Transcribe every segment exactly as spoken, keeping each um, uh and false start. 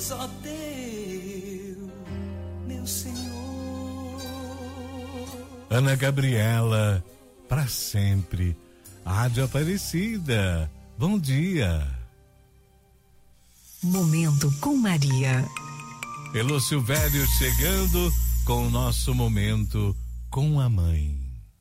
só teu, meu Senhor. Ana Gabriela, para sempre, Rádio Aparecida, bom dia. Momento com Maria. Elô Silvério chegando com o nosso momento com a mãe.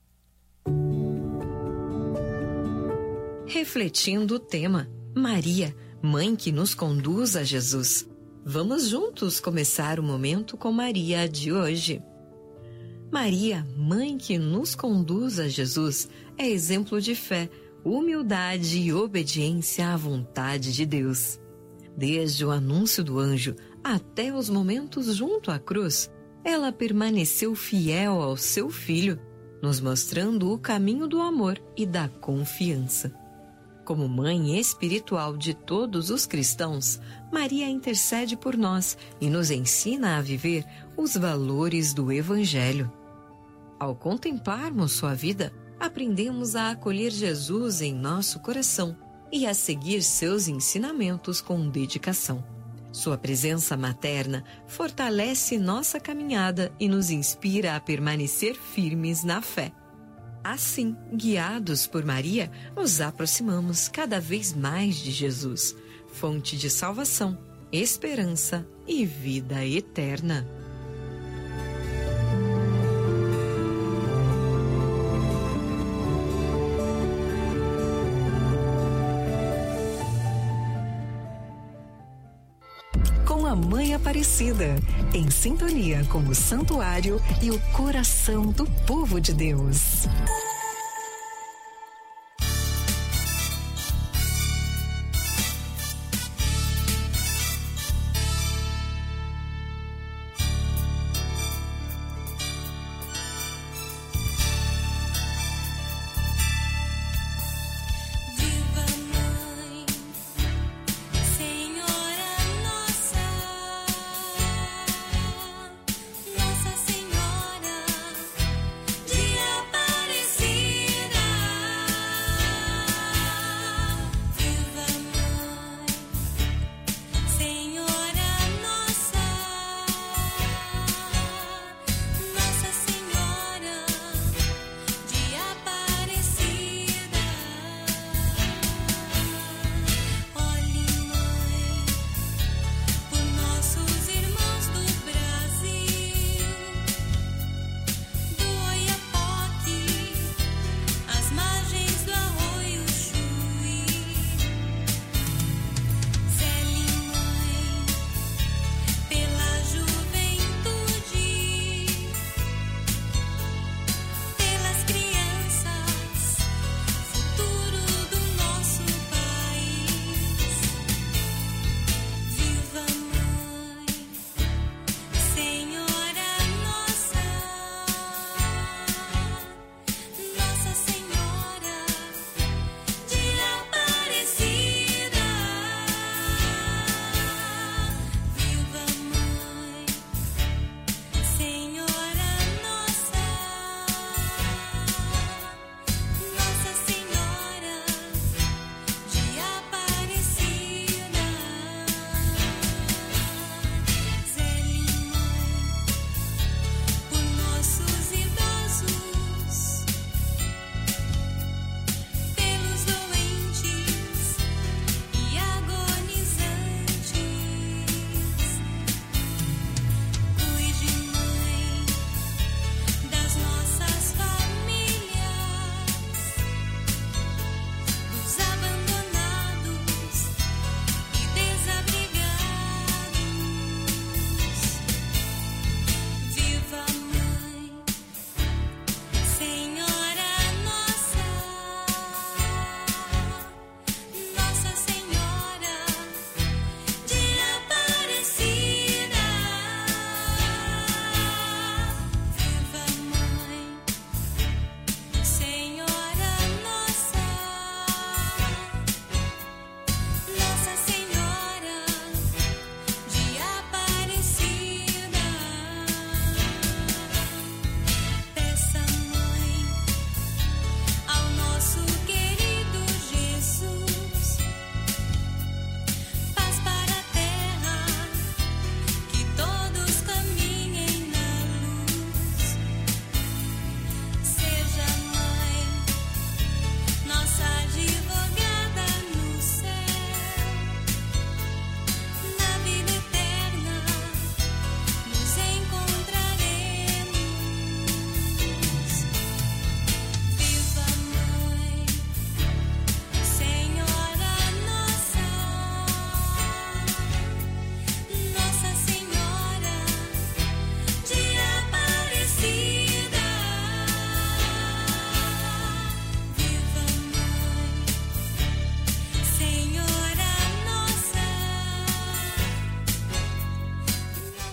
Refletindo o tema, Maria, mãe que nos conduz a Jesus. Vamos juntos começar o momento com Maria de hoje. Maria, mãe que nos conduz a Jesus, é exemplo de fé, humildade e obediência à vontade de Deus. Desde o anúncio do anjo até os momentos junto à cruz, ela permaneceu fiel ao seu filho, nos mostrando o caminho do amor e da confiança. Como mãe espiritual de todos os cristãos, Maria intercede por nós e nos ensina a viver os valores do Evangelho. Ao contemplarmos sua vida, aprendemos a acolher Jesus em nosso coração e a seguir seus ensinamentos com dedicação. Sua presença materna fortalece nossa caminhada e nos inspira a permanecer firmes na fé. Assim, guiados por Maria, nos aproximamos cada vez mais de Jesus, fonte de salvação, esperança e vida eterna. Com a Mãe Aparecida, em sintonia com o santuário e o coração do povo de Deus. Nossa Senhora de Aparecida.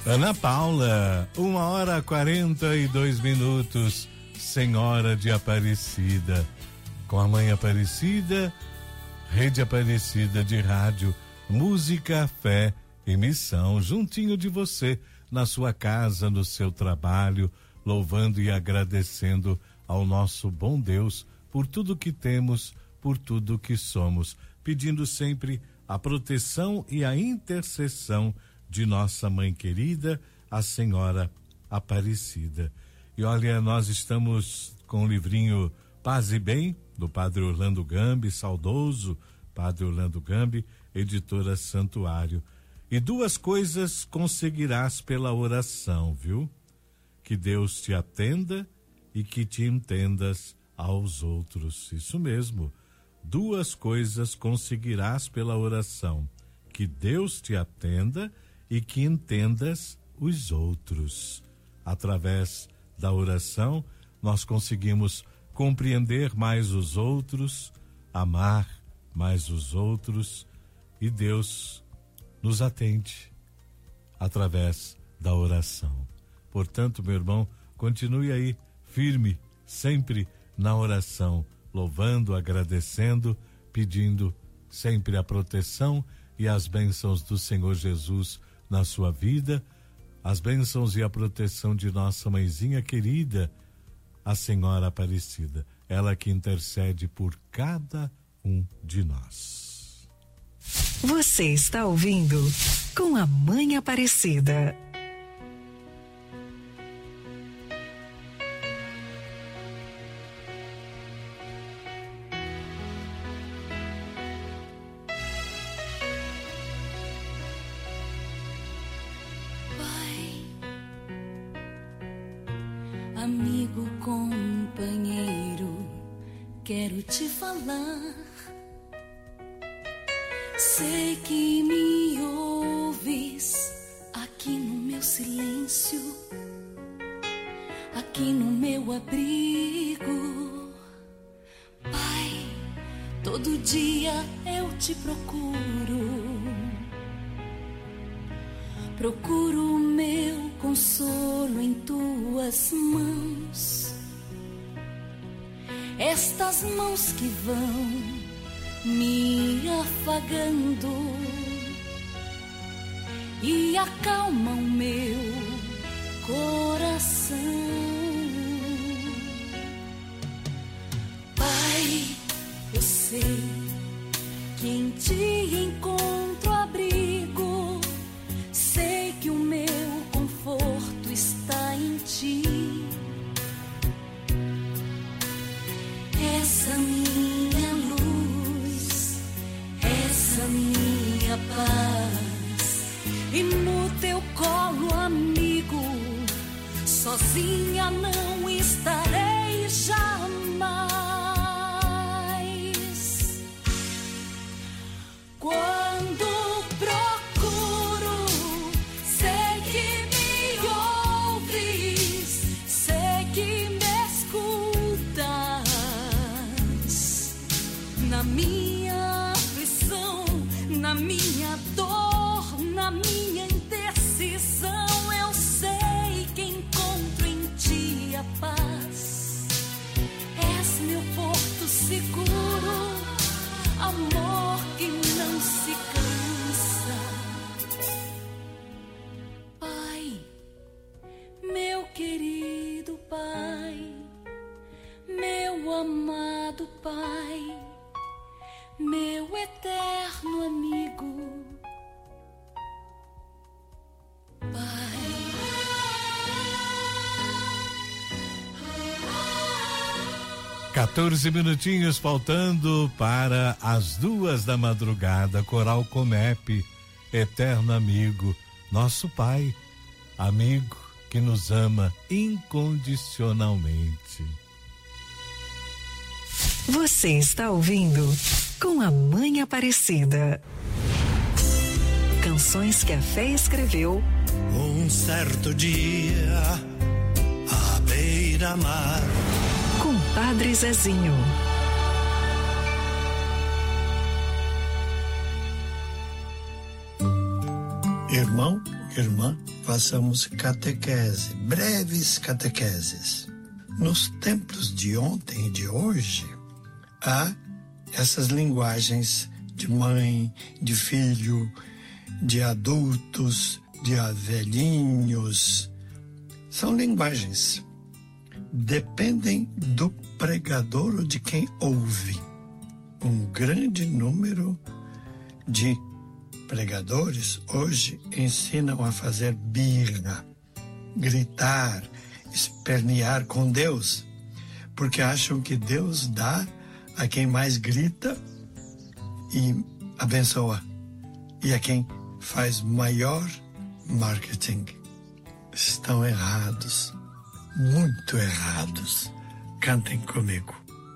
Ana Paula, uma hora quarenta e dois minutos, Senhora de Aparecida, com a Mãe Aparecida, Rede Aparecida de Rádio, Música, Fé e Missão, juntinho de você, na sua casa, no seu trabalho, louvando e agradecendo ao nosso bom Deus por tudo que temos, por tudo que somos, pedindo sempre a proteção e a intercessão de nossa mãe querida, a Senhora Aparecida. E olha, nós estamos com o livrinho Paz e Bem, do Padre Orlando Gambi, saudoso Padre Orlando Gambi, editora Santuário. E duas coisas conseguirás pela oração, viu? Que Deus te atenda e que te entendas aos outros. Isso mesmo. Duas coisas conseguirás pela oração: que Deus te atenda e que entendas os outros. Através da oração, nós conseguimos compreender mais os outros, amar mais os outros, e Deus nos atende através da oração. Portanto, meu irmão, continue aí firme, sempre na oração, louvando, agradecendo, pedindo sempre a proteção e as bênçãos do Senhor Jesus na sua vida, as bênçãos e a proteção de nossa mãezinha querida, a Senhora Aparecida, ela que intercede por cada um de nós. Você está ouvindo Com a Mãe Aparecida. Amigo, companheiro, quero te falar. Sei que me ouves aqui no meu silêncio, aqui no meu abrigo. Pai, todo dia eu te procuro. Procuro o meu consolo em tuas mãos, estas mãos que vão me afagando e acalmam meu coração. Pai, eu sei que em ti encontro abrigo. Sei que o meu conforto está em ti. Essa minha luz, essa minha paz. E no teu colo, amigo, sozinha não estarei jamais. Quando na minha aflição, na minha dor, na minha indecisão, eu sei que encontro em ti a paz. És meu porto seguro, amor que não se cansa. Pai, meu querido Pai, meu amado Pai, meu eterno amigo, Pai. quatorze minutinhos faltando para as duas da madrugada. Coral Comep, eterno amigo, nosso Pai, amigo que nos ama incondicionalmente. Você está ouvindo Com a Mãe Aparecida. Canções que a fé escreveu. Um certo dia, à beira-mar, Com Padre Zezinho. Irmão, irmã, façamos catequese, breves catequeses. Nos tempos de ontem e de hoje, há essas linguagens de mãe, de filho, de adultos, de velhinhos. São linguagens. Dependem do pregador ou de quem ouve. Um grande número de pregadores hoje ensinam a fazer birra, gritar, espernear com Deus, porque acham que Deus dá a quem mais grita e abençoa, e a quem faz maior marketing. Estão errados, muito errados. Cantem comigo.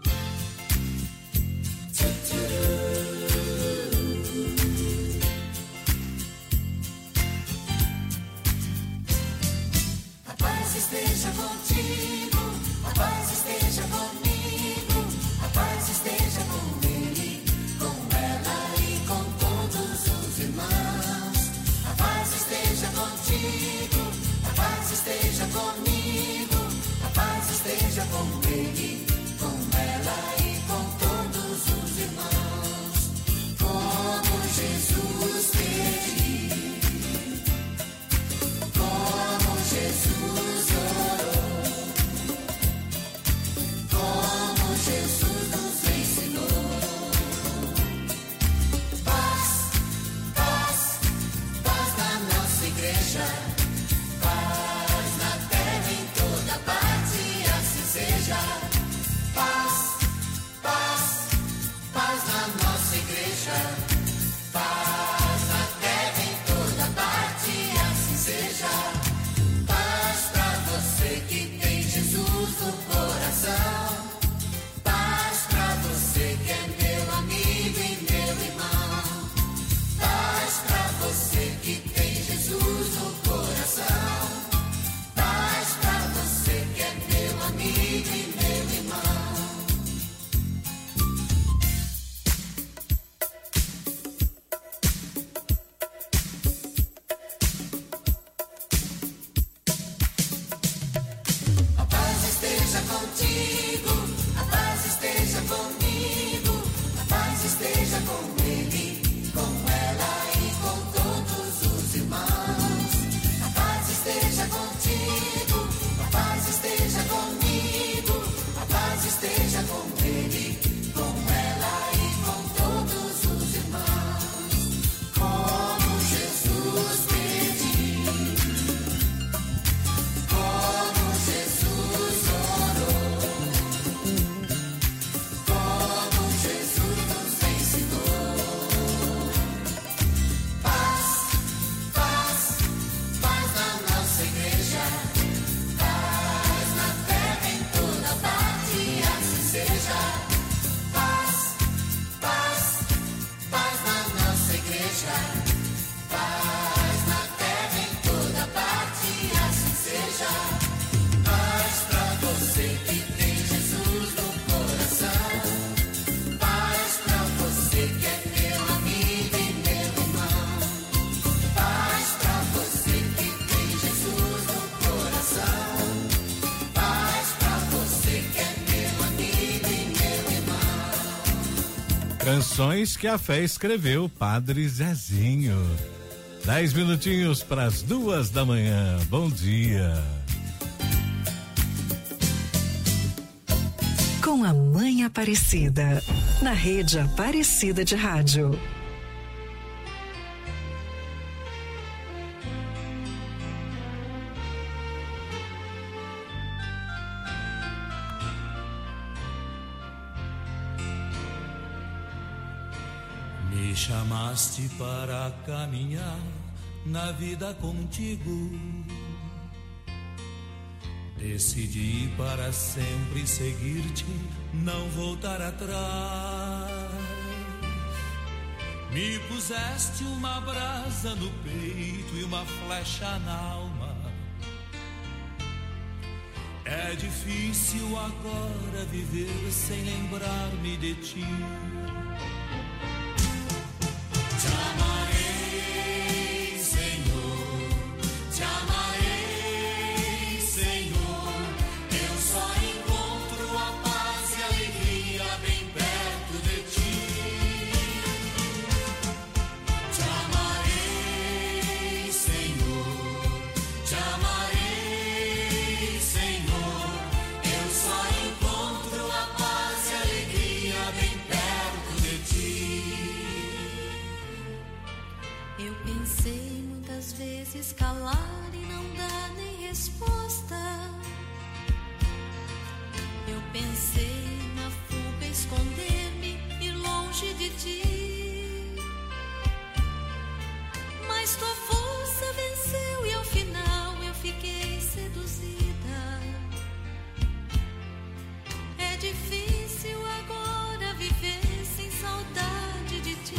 A paz esteja contigo, a paz esteja comigo, a paz esteja com ele, com ela e com todos os irmãos. A paz esteja contigo, a paz esteja comigo, a paz esteja com ele, com ela e com todos os irmãos. Como Jesus pediu, como Jesus orou, como Jesus nos ensinou. Paz, paz, paz na nossa igreja, paz na terra em toda parte, assim seja. Paz, paz, paz na nossa igreja, paz na terra em toda parte, assim seja. Paz pra você que tem Jesus no coração, paz pra você que é meu amigo e meu irmão, paz pra você que tem Jesus no coração, paz pra você que é meu amigo e meu irmão. A paz esteja contigo, a paz esteja comigo, a paz esteja com ele, com ela e com todos os irmãos. A paz esteja contigo, a paz esteja comigo, a paz esteja com ele, com ela e com todos os irmãos. Como Jesus pediu, como Jesus orou, como Jesus nos ensinou. Paz, paz, paz na nossa igreja, paz na terra em toda parte, assim seja. Paz, paz, paz na nossa igreja, paz na terra em toda parte, assim seja. Paz pra você que tem Jesus no coração, paz pra você que é meu amigo e meu irmão, paz pra você que tem Jesus no coração, paz pra você que é meu amigo e meu irmão. Canções que a fé escreveu, Padre Zezinho. Dez minutinhos para as duas da manhã. Bom dia. Com a Mãe Aparecida, na Rede Aparecida de Rádio. Me chamaste para caminhar na vida contigo. Decidi para sempre seguir-te, não voltar atrás. Me puseste uma brasa no peito e uma flecha na alma. É difícil agora viver sem lembrar-me de ti. Te amarei, Senhor, Pensei muitas vezes calar e não dar nem resposta. Eu pensei na fuga, esconder-me, ir longe de ti. Mas tua força venceu e ao final eu fiquei seduzida. É difícil agora viver sem saudade de ti.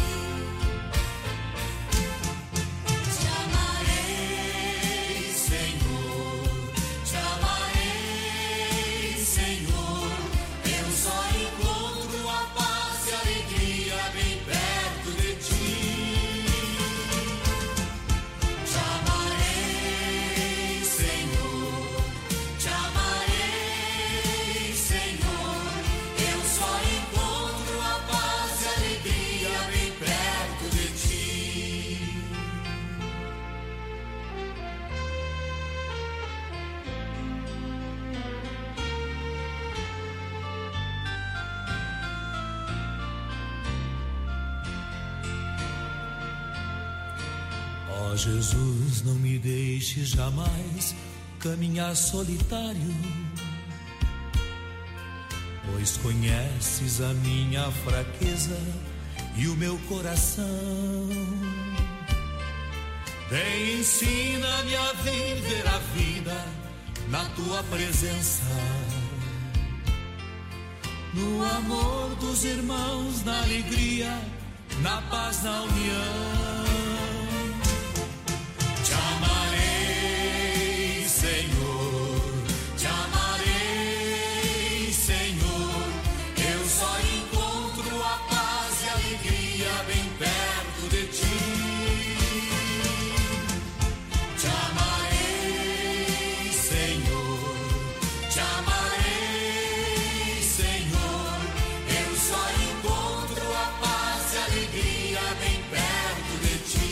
Ó Jesus, não me deixe jamais caminhar solitário, pois conheces a minha fraqueza e o meu coração. Vem, ensina-me a viver a vida na tua presença, no amor dos irmãos, na alegria, na paz, na união. Te amarei, Senhor, te amarei, Senhor. Eu só encontro a paz e a alegria bem perto de ti. Te amarei, Senhor, te amarei, Senhor. Eu só encontro a paz e a alegria bem perto de ti.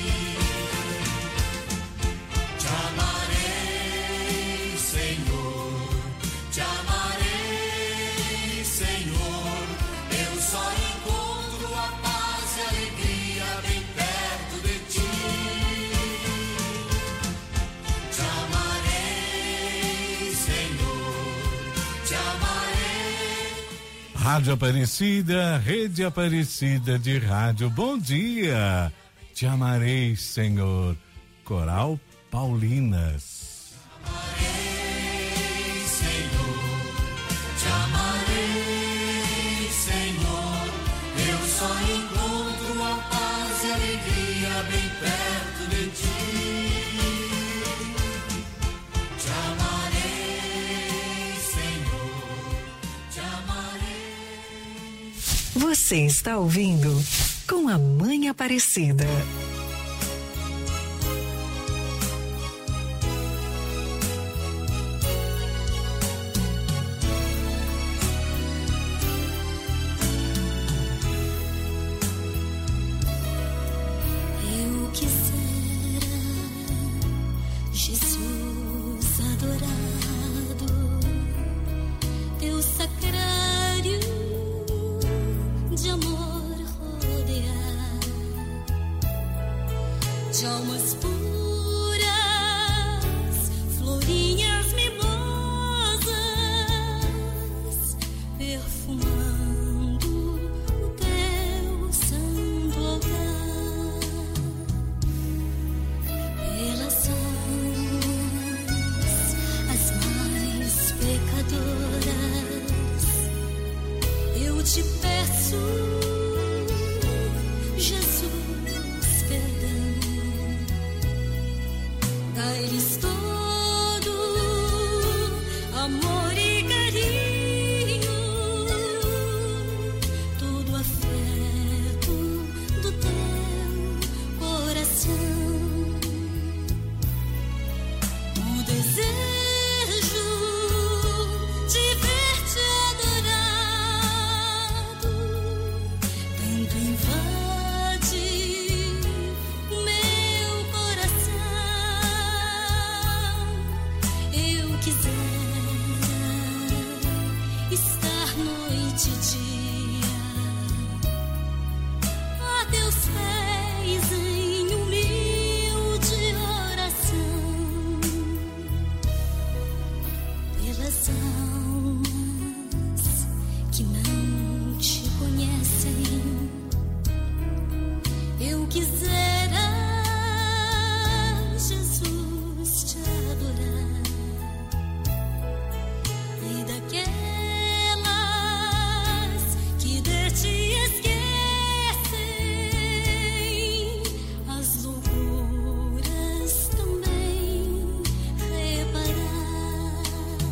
Te amarei, Senhor, te amarei, Senhor. Eu só encontro a paz e a alegria bem perto de ti. Te amarei, Senhor, te amarei. Rádio Aparecida, Rede Aparecida de Rádio. Bom dia. Te amarei, Senhor. Coral Paulinas. Amarei, Senhor, te amarei, Senhor. Eu só encontro a paz e a alegria bem perto de ti. Te amarei, Senhor, te amarei. Você está ouvindo Com a Mãe Aparecida. Eu quisera, Jesus adorado, teu sacrário de amor rodear, de almas puras, florinhas mimosas, perfumando o teu santo altar. Pelas almas as mais pecadoras, eu te peço, Jesus, perdão. quisera, Jesus, te adorar. E daquelas que de ti esquecem as loucuras também reparar.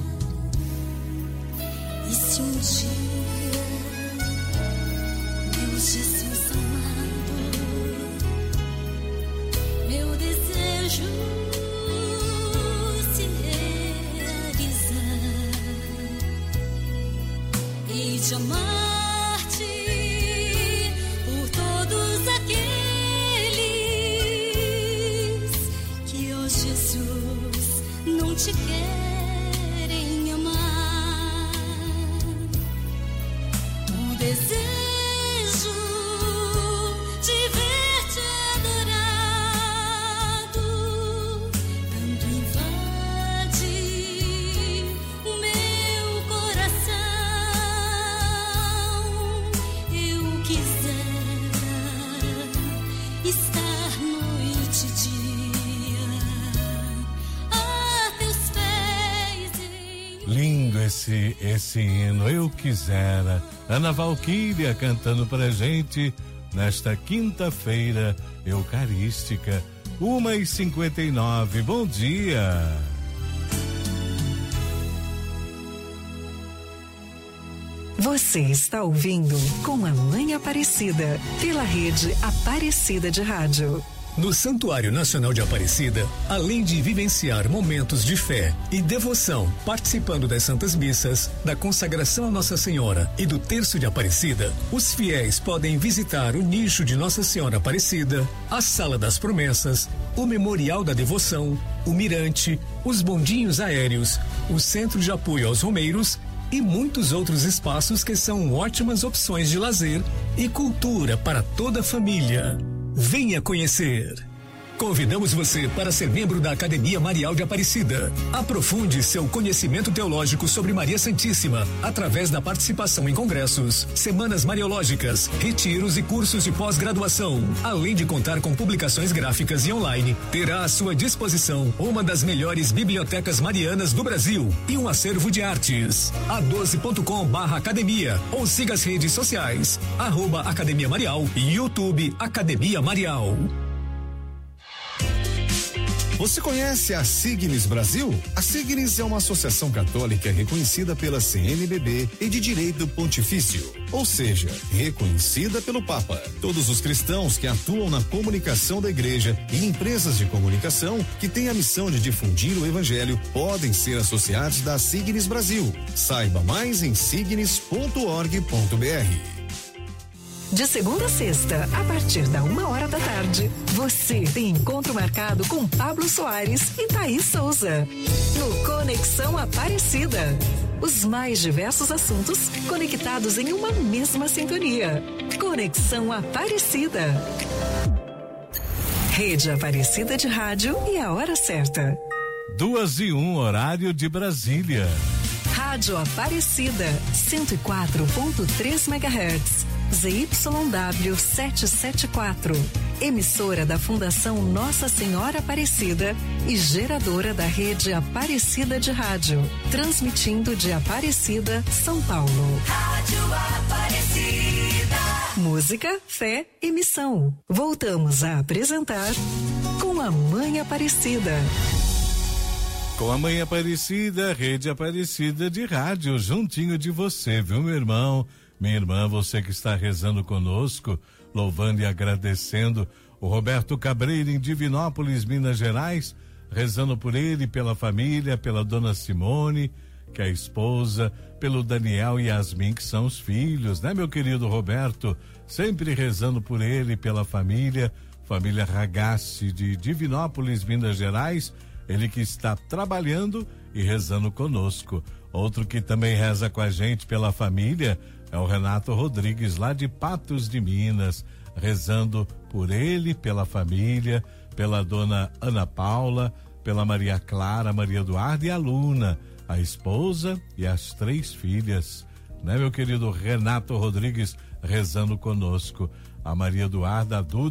E se um dia, meu Jesus amado, meu desejo se realizar, hei de amar-te por todos aqueles que, ó Jesus, não te querem amar. O desejo de ver-te adorado tanto invade o meu coração. Eu quisera estar noite e dia a teus pés em Lindo esse, esse hino, eu quisera. Ana Valquíria cantando pra gente nesta quinta-feira eucarística, uma e cinquenta e nove. Bom dia. Você está ouvindo Com a Mãe Aparecida, pela rede Aparecida de Rádio. No Santuário Nacional de Aparecida, além de vivenciar momentos de fé e devoção, participando das Santas Missas, da consagração a Nossa Senhora e do Terço de Aparecida, os fiéis podem visitar o nicho de Nossa Senhora Aparecida, a Sala das Promessas, o Memorial da Devoção, o Mirante, os bondinhos aéreos, o Centro de Apoio aos Romeiros e muitos outros espaços que são ótimas opções de lazer e cultura para toda a família. Venha conhecer! Convidamos você para ser membro da Academia Marial de Aparecida. Aprofunde seu conhecimento teológico sobre Maria Santíssima através da participação em congressos, semanas mariológicas, retiros e cursos de pós-graduação. Além de contar com publicações gráficas e online, terá à sua disposição uma das melhores bibliotecas marianas do Brasil e um acervo de artes. a doze ponto com barra academia ou siga as redes sociais, arroba Academia Marial e YouTube Academia Marial. Você conhece a Signis Brasil? A Signis é uma associação católica reconhecida pela C N B B e de direito pontifício, ou seja, reconhecida pelo Papa. Todos os cristãos que atuam na comunicação da igreja e empresas de comunicação que têm a missão de difundir o evangelho podem ser associados da Signis Brasil. Saiba mais em signis ponto org ponto br. De segunda a sexta, a partir da uma hora da tarde, você tem encontro marcado com Pablo Soares e Thaís Souza. No Conexão Aparecida. Os mais diversos assuntos conectados em uma mesma sintonia. Conexão Aparecida. Rede Aparecida de Rádio e a hora certa. Duas e um, horário de Brasília. Rádio Aparecida, cento e quatro ponto três megahertz. Z Y W setecentos e setenta e quatro, emissora da Fundação Nossa Senhora Aparecida e geradora da rede Aparecida de Rádio, transmitindo de Aparecida, São Paulo. Rádio Aparecida. Música, fé e missão. Voltamos a apresentar Com a Mãe Aparecida. Com a Mãe Aparecida, rede Aparecida de Rádio, juntinho de você, viu, meu irmão? Minha irmã, você que está rezando conosco, louvando e agradecendo o Roberto Cabreira em Divinópolis, Minas Gerais, rezando por ele, pela família, pela dona Simone, que é a esposa, pelo Daniel e Yasmin, que são os filhos, né, meu querido Roberto? Sempre rezando por ele, pela família, família Ragazzi de Divinópolis, Minas Gerais, ele que está trabalhando e rezando conosco. Outro que também reza com a gente pela família é o Renato Rodrigues, lá de Patos de Minas, rezando por ele, pela família, pela dona Ana Paula, pela Maria Clara, Maria Eduarda e a Luna, a esposa e as três filhas, né, meu querido Renato Rodrigues, rezando conosco. A Maria Eduarda, a Duda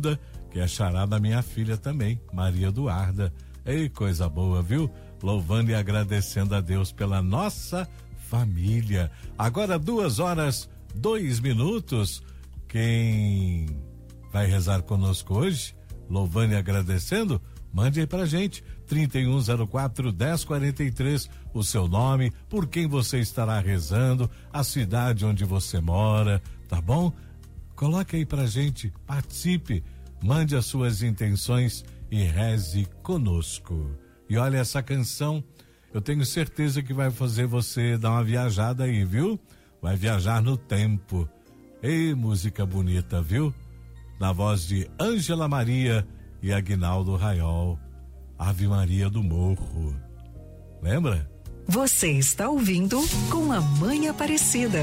que é xará da minha filha também, Maria Eduarda. Ei, coisa boa, viu? Louvando e agradecendo a Deus pela nossa família. Agora duas horas, dois minutos. Quem vai rezar conosco hoje, louvando e agradecendo, mande aí pra gente, trinta e um zero quatro, dez quarenta e três, o seu nome, por quem você estará rezando, a cidade onde você mora, tá bom? Coloque aí pra gente, participe, mande as suas intenções e reze conosco. E olha, essa canção, eu tenho certeza que vai fazer você dar uma viajada aí, viu? Vai viajar no tempo. Ei, música bonita, viu? Na voz de Ângela Maria e Aguinaldo Raiol, Ave Maria do Morro. Lembra? Você está ouvindo Com a Mãe Aparecida.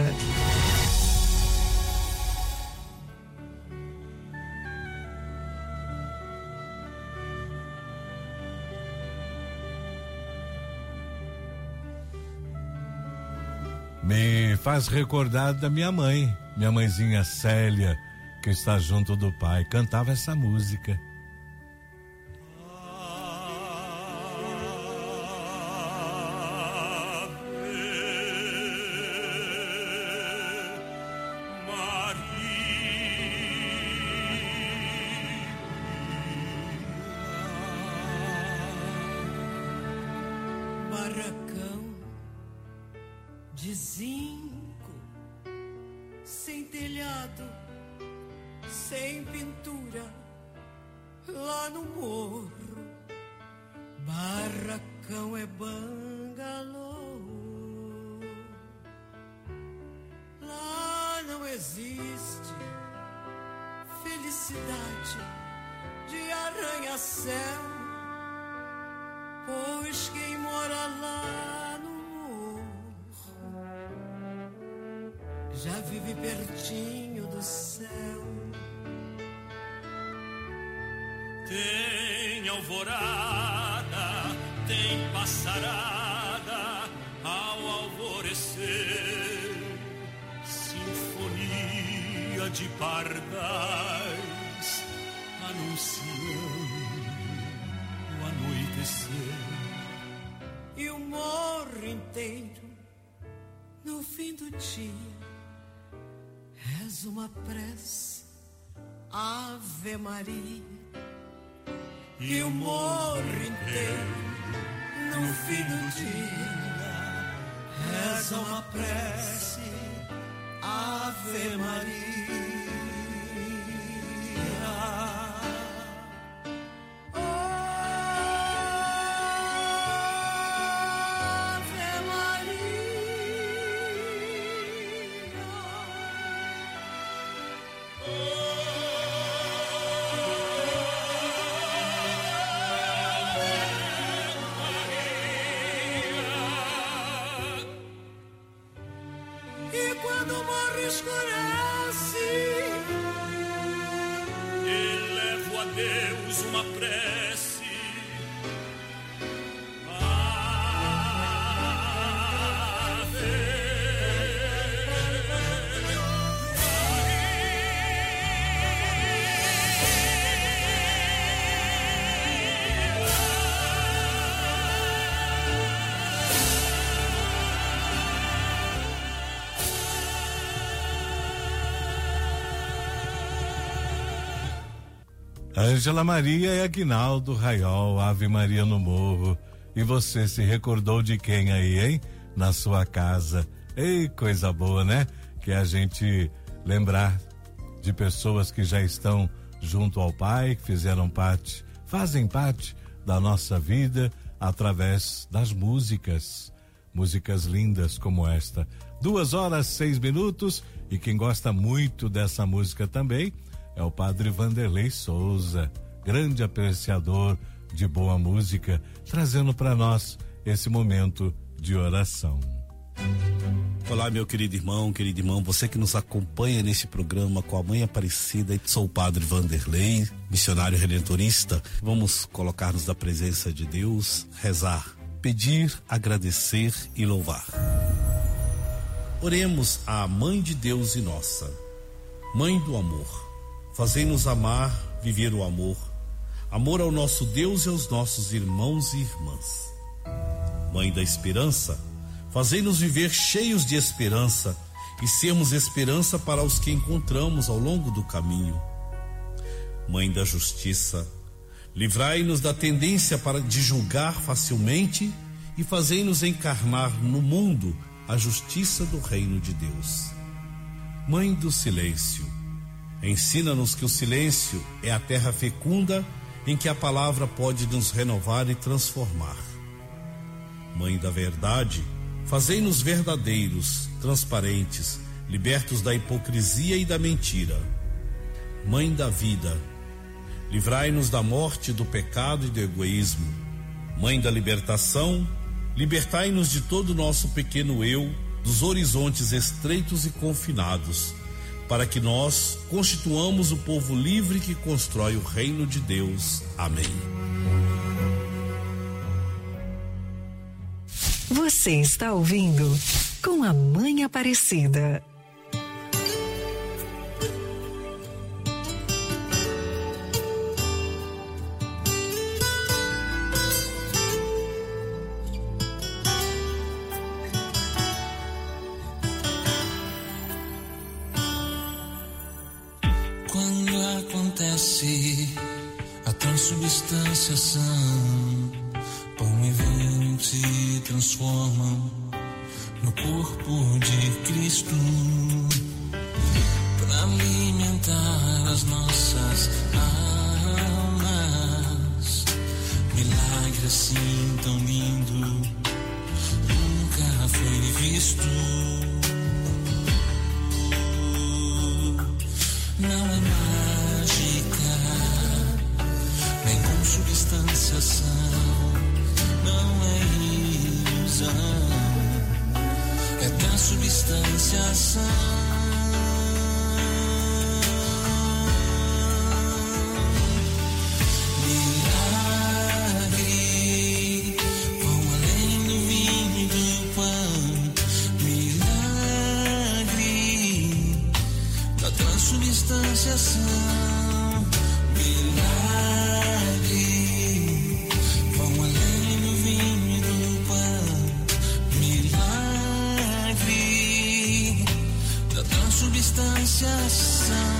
Me faz recordar da minha mãe, minha mãezinha Célia, que está junto do pai, cantava essa música. Barracão de zinco, sem telhado, sem pintura, lá no morro. Barracão é bangalô. Lá não existe felicidade de arranha-céu, pois quem mora lá no morro já vive pertinho do céu. Tem alvorada, tem passarada ao alvorecer, sinfonia de pardais anunciando o anoitecer. E o morro inteiro, no fim do dia, reza uma prece, Ave Maria. E o morro inteiro, no fim do dia, reza uma prece, Ave Maria. Deus uma prece, Ângela Maria e Aguinaldo Raiol, Ave Maria no Morro. E você se recordou de quem aí, hein? Na sua casa. Ei, coisa boa, né? Que a gente lembrar de pessoas que já estão junto ao Pai, que fizeram parte, fazem parte da nossa vida através das músicas. Músicas lindas como esta. Duas horas, seis minutos. E quem gosta muito dessa música também é o padre Vanderlei Souza, grande apreciador de boa música, trazendo para nós esse momento de oração. Olá, meu querido irmão, querido irmão, você que nos acompanha nesse programa com a Mãe Aparecida, sou o padre Vanderlei, missionário redentorista. Vamos colocar-nos na presença de Deus, rezar, pedir, agradecer e louvar. Oremos à Mãe de Deus e nossa, Mãe do amor. Fazei-nos amar viver o amor. Amor ao nosso Deus e aos nossos irmãos e irmãs. Mãe da esperança, fazei-nos viver cheios de esperança e sermos esperança para os que encontramos ao longo do caminho. Mãe da justiça, livrai-nos da tendência para de julgar facilmente e fazei-nos encarnar no mundo a justiça do reino de Deus. Mãe do silêncio, ensina-nos que o silêncio é a terra fecunda em que a palavra pode nos renovar e transformar. Mãe da verdade, fazei-nos verdadeiros, transparentes, libertos da hipocrisia e da mentira. Mãe da vida, livrai-nos da morte, do pecado e do egoísmo. Mãe da libertação, libertai-nos de todo o nosso pequeno eu, dos horizontes estreitos e confinados, para que nós constituamos o povo livre que constrói o reino de Deus. Amém. Você está ouvindo Com a Mãe Aparecida. Quando acontece a transubstanciação, pão e vinho se transformam no corpo de Cristo, para alimentar as nossas almas. Milagre assim tão lindo nunca foi visto. Não é mágica, nem consubstanciação, não é ilusão, é transubstanciação. Milagre, vão além do vinho e do pão. Milagre da transubstanciação. Milagre, vão além do vinho e do pão. Milagre da transubstanciação.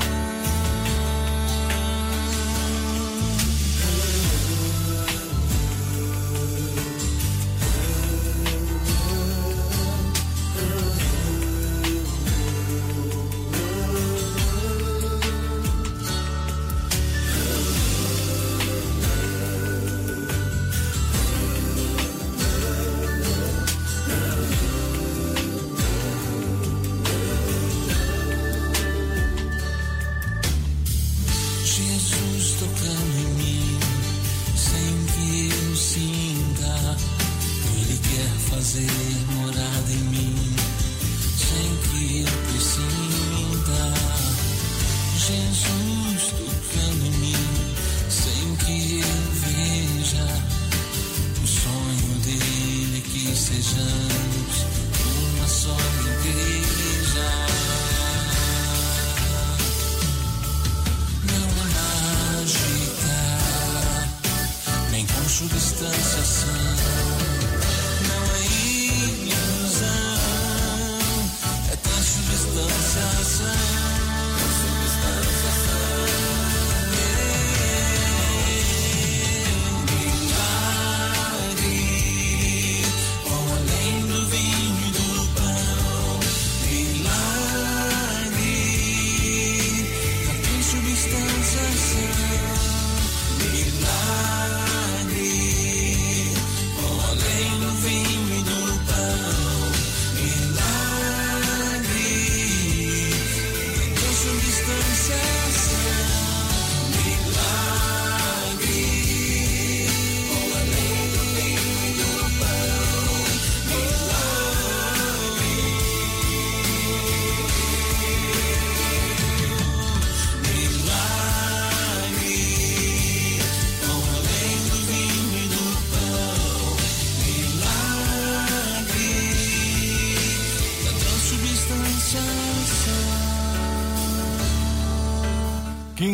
Jesus tocando em mim, sem que eu sinta. Ele quer fazer morada em mim, sem que eu pressinta. Jesus tocando em mim, sem que eu veja. O sonho dele é que sejamos uma só igreja. Substanciação, não é ilusão, é transubstanciação. Milagre, vão além do vinho e do pão. Milagre da transubstanciação. Milagre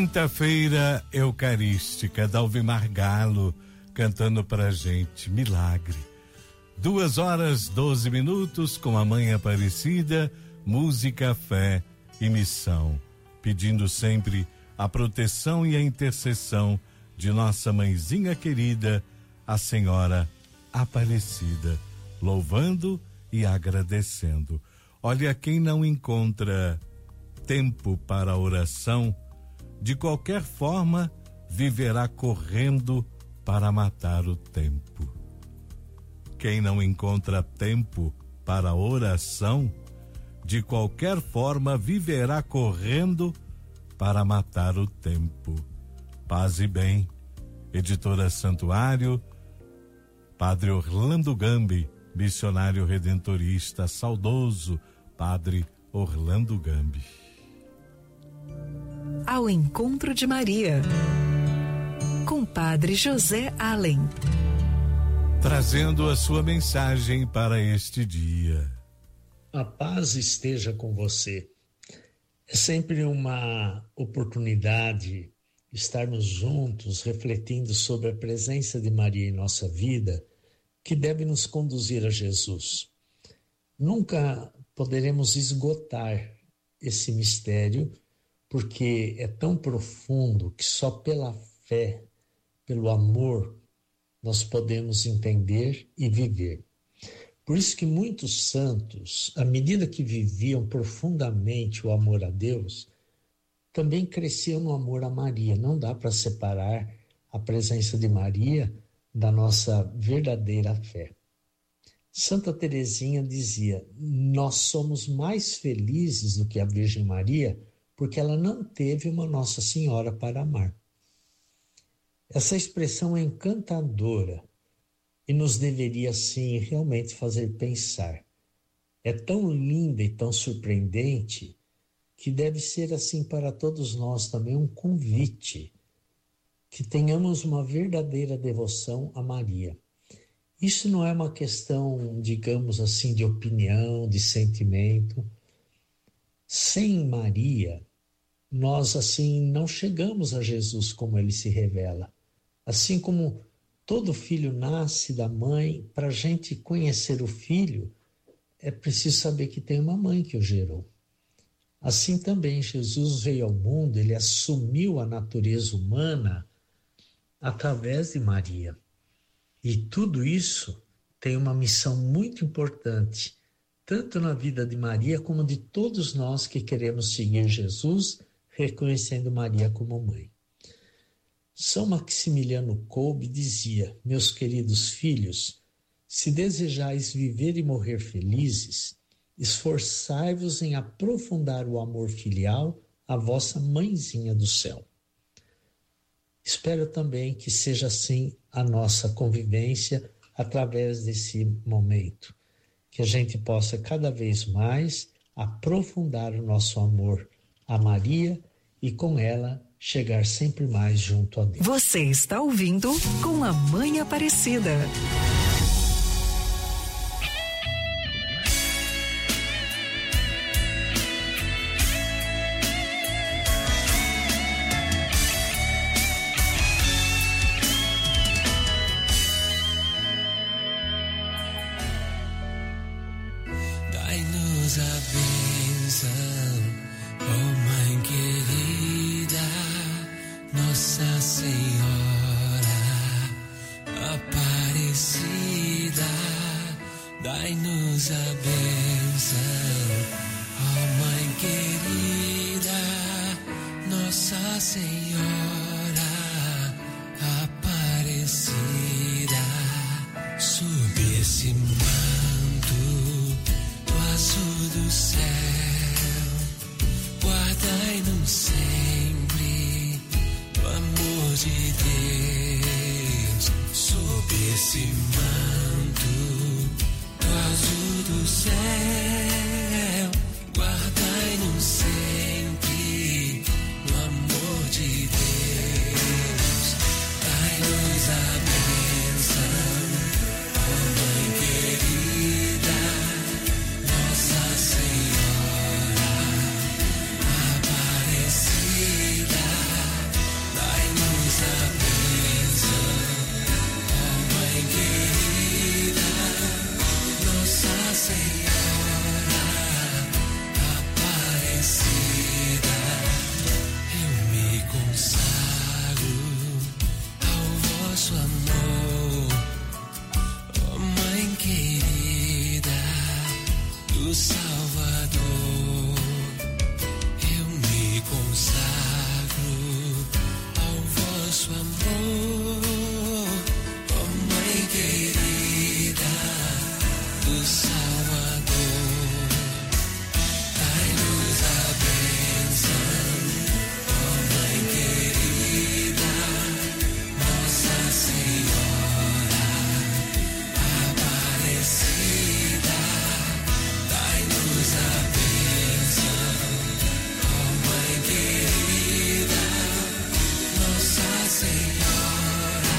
Quinta-feira eucarística, Dalvimar Galo cantando pra gente, milagre. Duas horas, doze minutos com a Mãe Aparecida, música, fé e missão, pedindo sempre a proteção e a intercessão de nossa mãezinha querida, a Senhora Aparecida, louvando e agradecendo. Olha, quem não encontra tempo para a oração, de qualquer forma viverá correndo para matar o tempo. Quem não encontra tempo para a oração, de qualquer forma viverá correndo para matar o tempo. Paz e bem. Editora Santuário, Padre Orlando Gambi, missionário redentorista, saudoso Padre Orlando Gambi. Ao encontro de Maria, com Padre José Allen. Trazendo a sua mensagem para este dia. A paz esteja com você. É sempre uma oportunidade estarmos juntos refletindo sobre a presença de Maria em nossa vida, que deve nos conduzir a Jesus. Nunca poderemos esgotar esse mistério, porque é tão profundo que só pela fé, pelo amor, nós podemos entender e viver. Por isso que muitos santos, à medida que viviam profundamente o amor a Deus, também cresciam no amor a Maria. Não dá para separar a presença de Maria da nossa verdadeira fé. Santa Teresinha dizia: nós somos mais felizes do que a Virgem Maria porque ela não teve uma Nossa Senhora para amar. Essa expressão é encantadora e nos deveria, sim, realmente fazer pensar. É tão linda e tão surpreendente que deve ser assim para todos nós também um convite, que tenhamos uma verdadeira devoção a Maria. Isso não é uma questão, digamos assim, de opinião, de sentimento. Sem Maria, nós assim não chegamos a Jesus como ele se revela. Assim como todo filho nasce da mãe, para a gente conhecer o filho, é preciso saber que tem uma mãe que o gerou. Assim também Jesus veio ao mundo, ele assumiu a natureza humana através de Maria. E tudo isso tem uma missão muito importante, tanto na vida de Maria como de todos nós que queremos seguir Jesus, reconhecendo Maria como mãe. São Maximiliano Kolbe dizia: meus queridos filhos, se desejais viver e morrer felizes, esforçai-vos em aprofundar o amor filial à vossa mãezinha do céu. Espero também que seja assim a nossa convivência através desse momento, que a gente possa cada vez mais aprofundar o nosso amor a Maria e com ela chegar sempre mais junto a Deus. Você está ouvindo Com a Mãe Aparecida. Dai-nos a bênção, oh Mãe querida, Nossa Senhora Aparecida. Dai-nos a bênção, oh Mãe querida, Nossa Senhora Aparecida. Sob esse manto azul do céu, guardai-nos sempre o amor de Deus. Sob esse manto azul do céu, guardai-nos sempre o amor de Deus. Dai-nos a bênção, oh Mãe querida, Nossa Senhora Aparecida. nosso amor, oh Mãe querida do Salvador. Dai-nos a bênção, oh Mãe querida, Nossa Senhora Aparecida. Dai-nos a bênção, oh Mãe querida, Nossa Senhora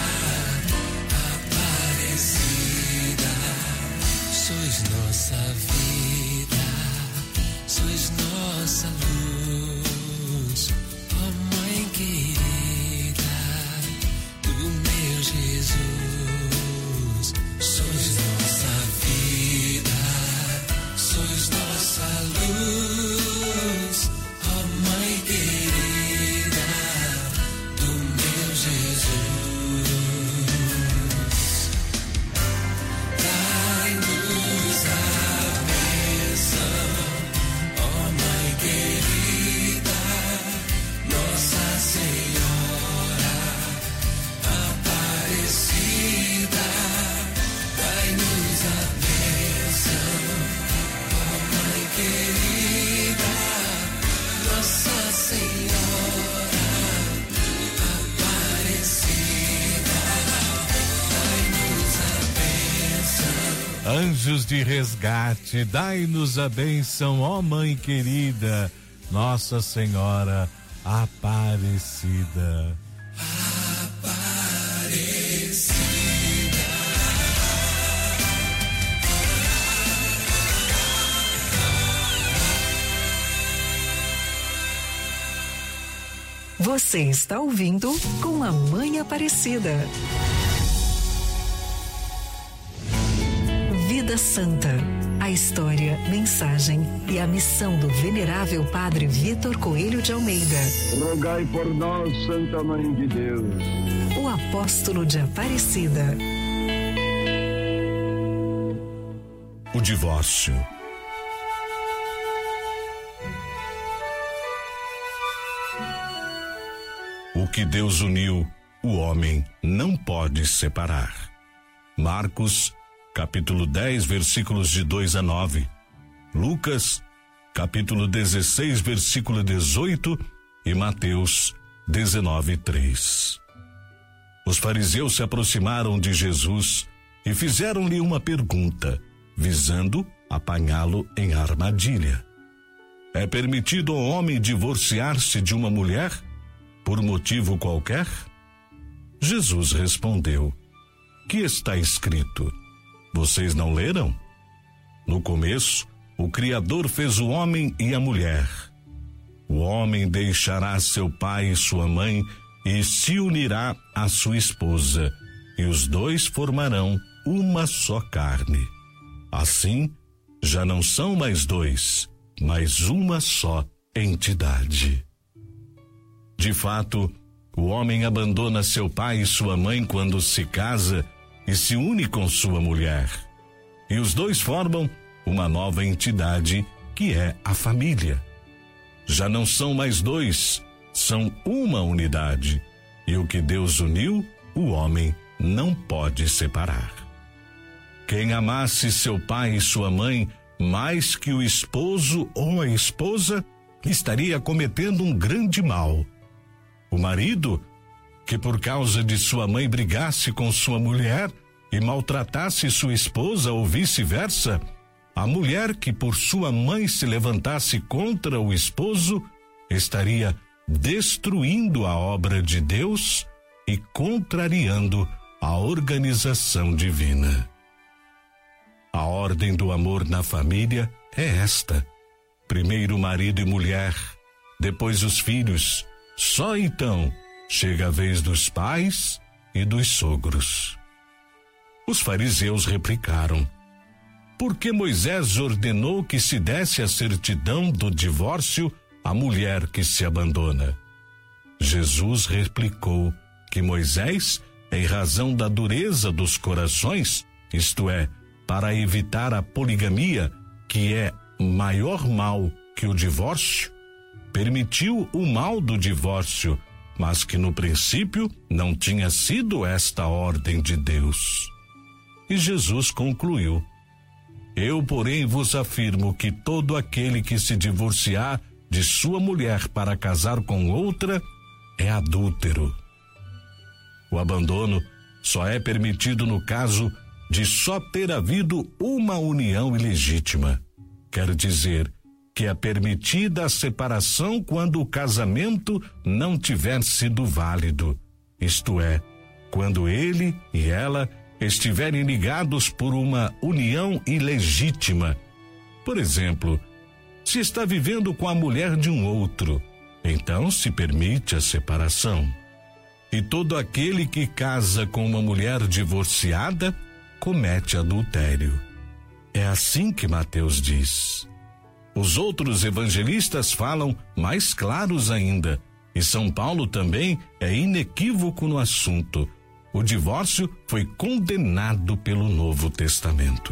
Aparecida. Sois nossa vida, sois nossa luz, ó Mãe querida do meu Jesus. Sois nossa vida, sois nossa luz, ó Mãe querida do meu Jesus. Dai-nos a bênção, ó Mãe querida, Nossa Senhora Aparecida. Dai-nos a bênção, ó Mãe querida, Nossa Senhora Aparecida. Dai-nos a bênção. Anjos de resgate, dai-nos a bênção, ó Mãe querida, Nossa Senhora Aparecida. Você está ouvindo com a Mãe Aparecida. Vida Santa. A história, mensagem e a missão do venerável Padre Vitor Coelho de Almeida. Rogai por nós, Santa Mãe de Deus. O apóstolo de Aparecida. O divórcio. O que Deus uniu, o homem não pode separar. Marcos, capítulo dez, versículos de dois a nove. Lucas, capítulo dezesseis, versículo dezoito. E Mateus, dezenove, três. Os fariseus se aproximaram de Jesus e fizeram-lhe uma pergunta, visando apanhá-lo em armadilha. É permitido ao homem divorciar-se de uma mulher por motivo qualquer? Jesus respondeu: que está escrito? Vocês não leram? No começo, o Criador fez o homem e a mulher. O homem deixará seu pai e sua mãe e se unirá à sua esposa, e os dois formarão uma só carne. Assim, já não são mais dois, mas uma só entidade. De fato, o homem abandona seu pai e sua mãe quando se casa e se une com sua mulher. E os dois formam uma nova entidade, que é a família. Já não são mais dois, são uma unidade. E o que Deus uniu, o homem não pode separar. Quem amasse seu pai e sua mãe mais que o esposo ou a esposa, estaria cometendo um grande mal. O marido, que por causa de sua mãe brigasse com sua mulher e maltratasse sua esposa ou vice-versa, a mulher que por sua mãe se levantasse contra o esposo, estaria destruindo a obra de Deus e contrariando a organização divina. A ordem do amor na família é esta: primeiro marido e mulher, depois os filhos. Só então chega a vez dos pais e dos sogros. Os fariseus replicaram: por que Moisés ordenou que se desse a certidão do divórcio à mulher que se abandona? Jesus replicou que Moisés, em razão da dureza dos corações, isto é, para evitar a poligamia, que é maior mal que o divórcio, permitiu o mal do divórcio, mas que no princípio não tinha sido esta a ordem de Deus. E Jesus concluiu: Eu, porém, vos afirmo que todo aquele que se divorciar de sua mulher para casar com outra é adúltero. O abandono só é permitido no caso de só ter havido uma união ilegítima. Quer dizer que é permitida a separação quando o casamento não tiver sido válido, isto é, quando ele e ela estiverem ligados por uma união ilegítima. Por exemplo, se está vivendo com a mulher de um outro, então se permite a separação. E todo aquele que casa com uma mulher divorciada comete adultério. É assim que Mateus diz. Os outros evangelistas falam mais claros ainda, e São Paulo também é inequívoco no assunto. O divórcio foi condenado pelo Novo Testamento.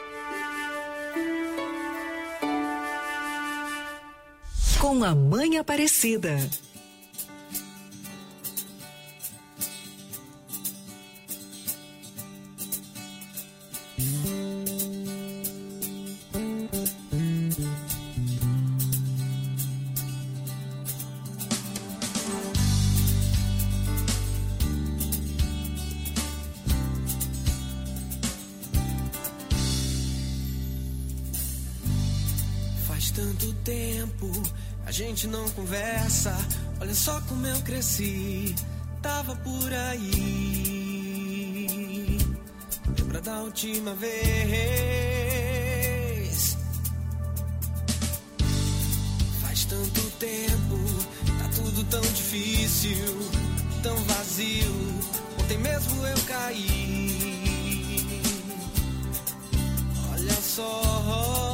Com a Mãe Aparecida. Tanto tempo a gente não conversa. Olha só como eu cresci, tava por aí. Lembra da última vez? Faz tanto tempo, tá tudo tão difícil, tão vazio. Ontem mesmo eu caí. Olha só,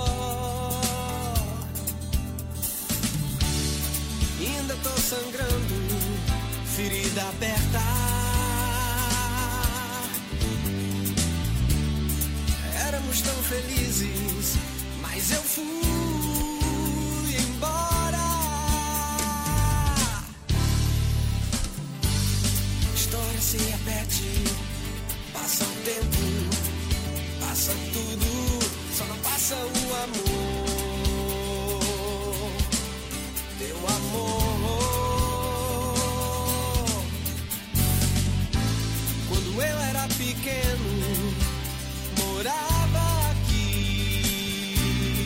ainda tô sangrando, ferida aberta. Éramos tão felizes, mas eu fui embora. História se repete, passa o tempo, passa tudo, só não passa o amor. Teu amor. Quando eu era pequeno, morava aqui.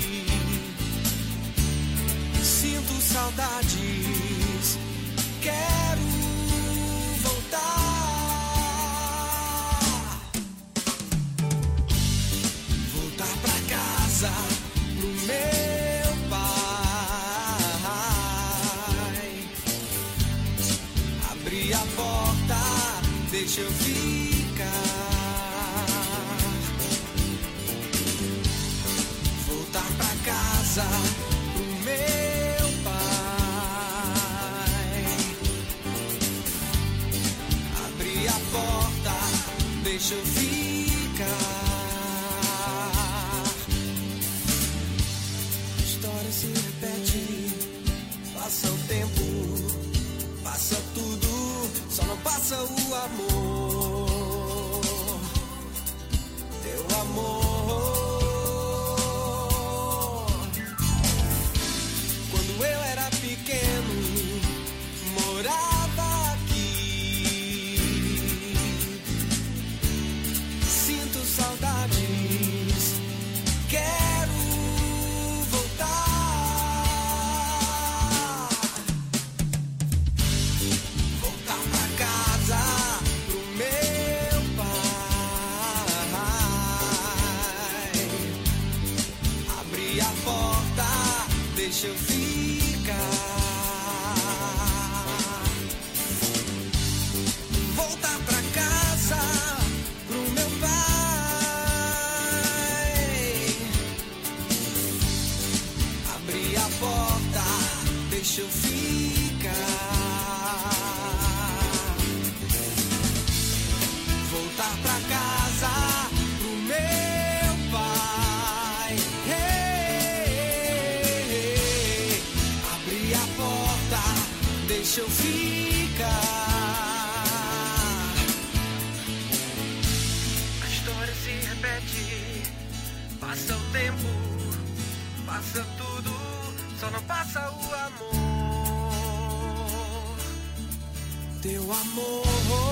Sinto saudades, quero voltar. Voltar pra casa, pro meu pai. Abri a porta, deixa eu ficar. Voltar pra casa, pro meu pai. Abri a porta, deixa eu ficar. A história se repete, passa o tempo, passa tudo, só não passa o amor. Teu amor. Quando eu era pequeno, morava aqui. Sinto saudades, quero voltar. Voltar pra casa, pro meu teu amor.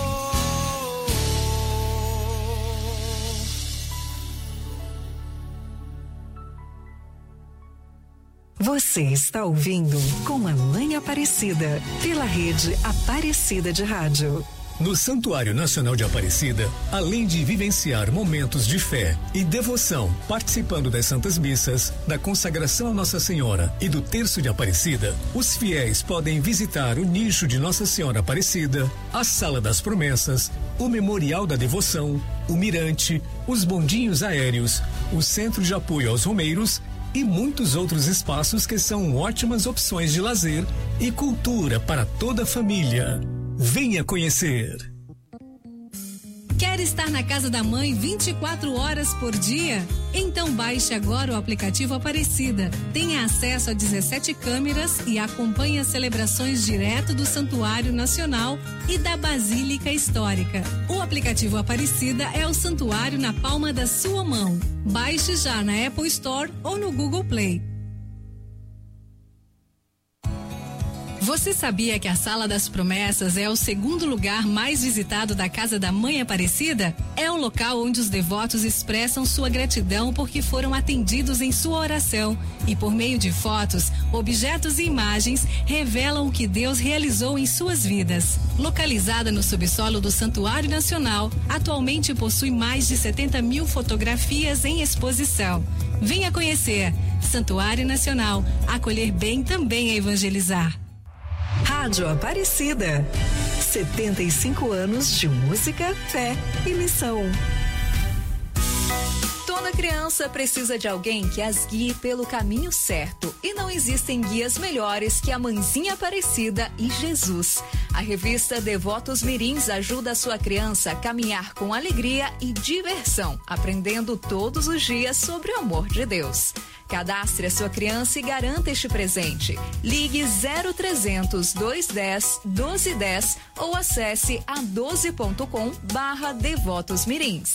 Você está ouvindo Com a Mãe Aparecida, pela rede Aparecida de Rádio. No Santuário Nacional de Aparecida, além de vivenciar momentos de fé e devoção, participando das Santas Missas, da consagração a Nossa Senhora e do Terço de Aparecida, os fiéis podem visitar o nicho de Nossa Senhora Aparecida, a Sala das Promessas, o Memorial da Devoção, o Mirante, os bondinhos aéreos, o Centro de Apoio aos Romeiros e muitos outros espaços que são ótimas opções de lazer e cultura para toda a família. Venha conhecer. Quer estar na casa da mãe vinte e quatro horas por dia? Então baixe agora o aplicativo Aparecida. Tenha acesso a dezessete câmeras e acompanhe as celebrações direto do Santuário Nacional e da Basílica Histórica. O aplicativo Aparecida é o santuário na palma da sua mão. Baixe já na Apple Store ou no Google Play. Você sabia que a Sala das Promessas é o segundo lugar mais visitado da Casa da Mãe Aparecida? É o local onde os devotos expressam sua gratidão porque foram atendidos em sua oração e, por meio de fotos, objetos e imagens, revelam o que Deus realizou em suas vidas. Localizada no subsolo do Santuário Nacional, atualmente possui mais de setenta mil fotografias em exposição. Venha conhecer. Santuário Nacional. Acolher bem também é evangelizar. Rádio Aparecida. setenta e cinco anos de música, fé e missão. Toda criança precisa de alguém que as guie pelo caminho certo. E não existem guias melhores que a Mãezinha Aparecida e Jesus. A revista Devotos Mirins ajuda a sua criança a caminhar com alegria e diversão, aprendendo todos os dias sobre o amor de Deus. Cadastre a sua criança e garanta este presente. Ligue zero trezentos, duzentos e dez, doze dez ou acesse a doze ponto com barra Devotos Mirins.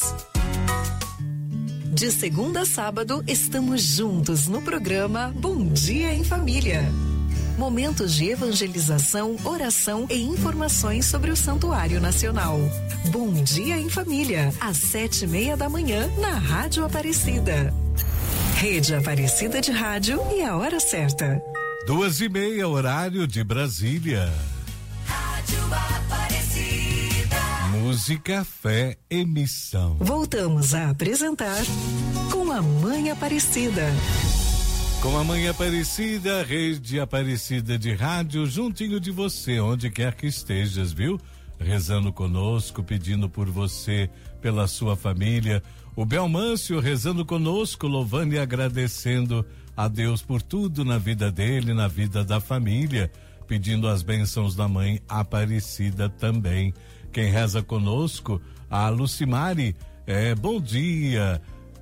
De segunda a sábado, estamos juntos no programa Bom Dia em Família. Momentos de evangelização, oração e informações sobre o Santuário Nacional. Bom Dia em Família, às sete e meia da manhã, na Rádio Aparecida. Rede Aparecida de Rádio e a hora certa. Duas e meia, horário de Brasília. Rádio Aparecida. Música, fé e missão. Voltamos a apresentar Com a Mãe Aparecida. Com a Mãe Aparecida, Rede Aparecida de Rádio, juntinho de você, onde quer que estejas, viu? Rezando conosco, pedindo por você, pela sua família. O Belmâncio rezando conosco, louvando e agradecendo a Deus por tudo na vida dele, na vida da família, pedindo as bênçãos da Mãe Aparecida também. Quem reza conosco, a Lucimari, é, bom dia.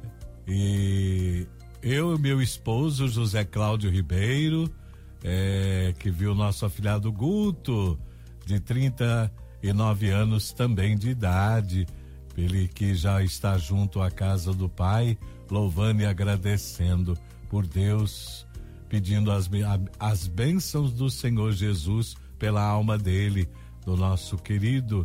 E eu e meu esposo, José Cláudio Ribeiro, é, que viu nosso afilhado Guto, de trinta e nove anos também de idade, ele que já está junto à casa do Pai, louvando e agradecendo por Deus, pedindo as, as bênçãos do Senhor Jesus pela alma dele, do nosso querido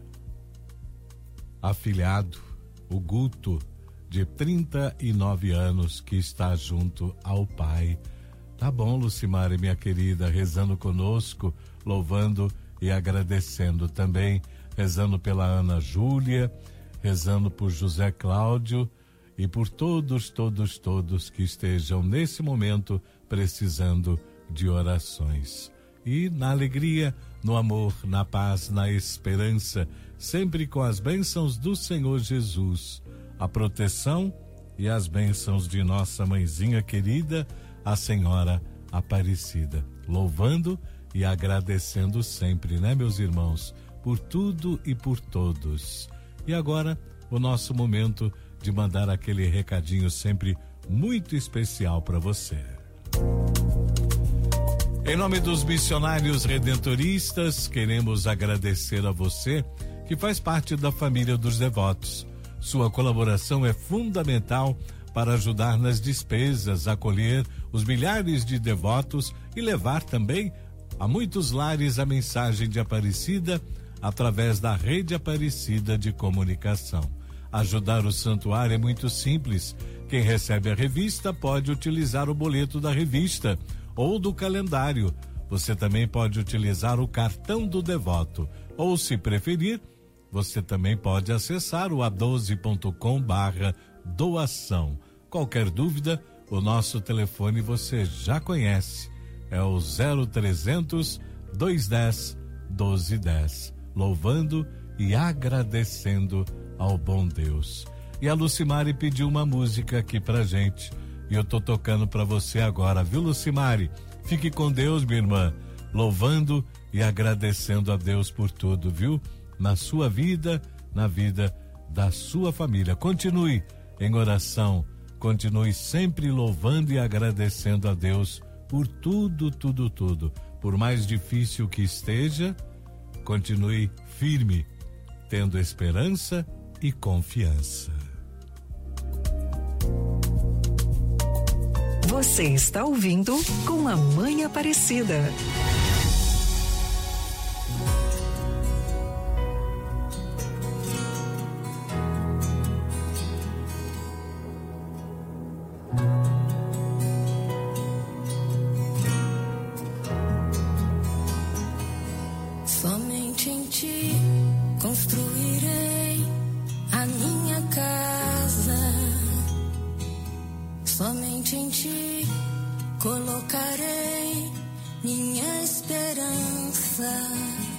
afilhado, o Guto, de trinta e nove anos, que está junto ao Pai. Tá bom, Lucimara, minha querida, rezando conosco, louvando e agradecendo também, rezando pela Ana Júlia, rezando por José Cláudio e por todos, todos, todos que estejam nesse momento precisando de orações. E na alegria, no amor, na paz, na esperança, sempre com as bênçãos do Senhor Jesus, a proteção e as bênçãos de nossa mãezinha querida, a Senhora Aparecida, louvando e agradecendo sempre, né, meus irmãos, por tudo e por todos. E agora, o nosso momento de mandar aquele recadinho sempre muito especial para você. Em nome dos missionários redentoristas, queremos agradecer a você que faz parte da família dos devotos. Sua colaboração é fundamental para ajudar nas despesas, acolher os milhares de devotos e levar também a muitos lares a mensagem de Aparecida através da Rede Aparecida de Comunicação. Ajudar o santuário é muito simples. Quem recebe a revista pode utilizar o boleto da revista ou do calendário. Você também pode utilizar o cartão do devoto. Ou, se preferir, você também pode acessar o a doze ponto com barra doação. Qualquer dúvida, o nosso telefone você já conhece. É o zero trezentos, duzentos e dez, doze dez. Louvando e agradecendo ao bom Deus. E a Lucimari pediu uma música aqui pra gente. E eu tô tocando pra você agora, viu, Lucimari? Fique com Deus, minha irmã. Louvando e agradecendo a Deus por tudo, viu? Na sua vida, na vida da sua família. Continue em oração. Continue sempre louvando e agradecendo a Deus por tudo, tudo, tudo. Por mais difícil que esteja, continue firme, tendo esperança e confiança. Você está ouvindo Com a Mãe Aparecida. Somente em ti construirei a minha casa. Somente em ti colocarei minha esperança.